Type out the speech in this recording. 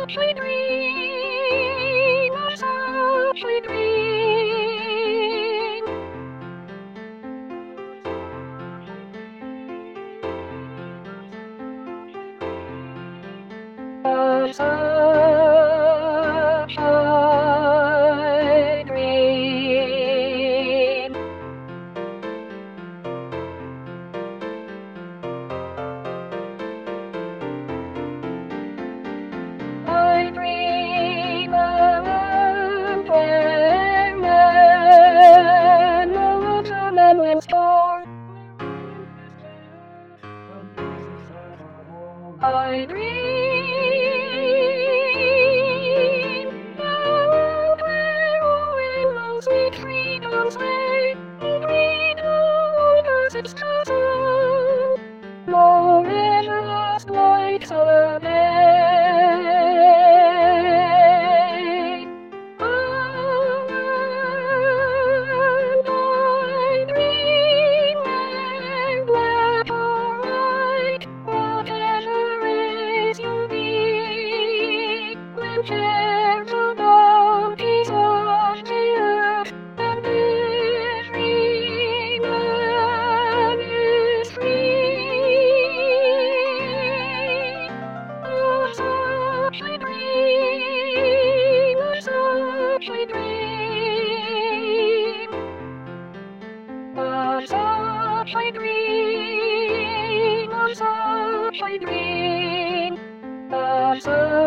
such a dream, such a dream. Such a dream. I dream of when the watermelon was born. I dream of where all willows sweet freedom sway, green over its castle, more in the last white summer day. And I dream when black or white, whatever race you be, when shares the bounties of the earth, and every man is free. Oh, such a dream, oh, such a dream. Oh, such a dream, oh, such a dream. Oh, such